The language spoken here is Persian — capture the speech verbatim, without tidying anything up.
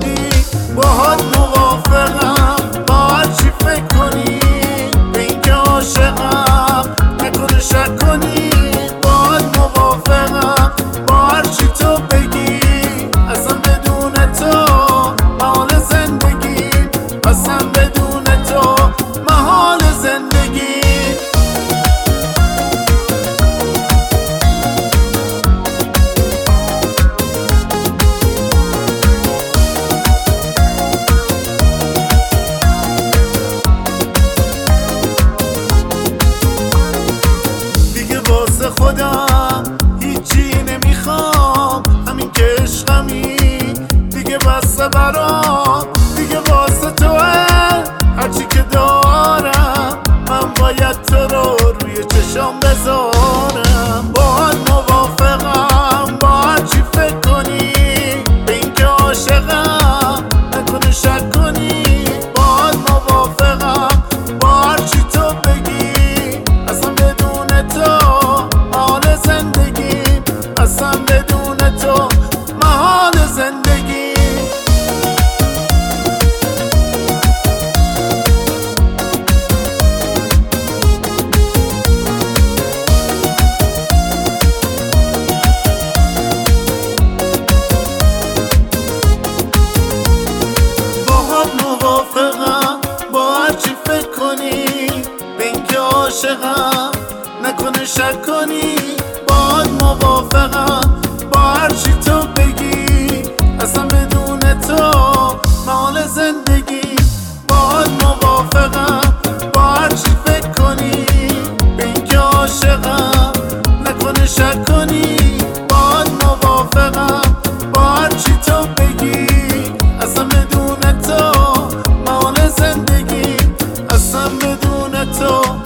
بودی باهات موافقم، با هر چی فکر کنی به اینکه عاشقم نکنه شک کنی. باهات موافقم با هر چی تو بگی، اصلا بدون تو محال زندگی، اصلا بدون تو محال زندگی. واسه خودم هیچی نمیخوام، همین که عشقمی دیگه بسته برام، دیگه واسه توه هرچی که دارم، من باید تو رو روی چشام بذارم. باهات موافقم با هرچی فکر کنی به اینکه عاشقم نکنه شک کنی. باهات موافقم با هرچی تو بگی، اصلا بدون تو اصلا بدون تو محال زندگی. باهات موافقم با هرچی فکر کنی به اینکه عاشقم نکنه شک کنی. باهات موافقم با هرچی تو بگی، اصلا بدون تو محال زندگی. باهات موافقم با هرچی فکر کنی به اینکه عاشقم نکنه شک کنی. باهات موافقم با هرچی تو بگی، اصلا بدون تو محال زندگی، اصلا بدون تو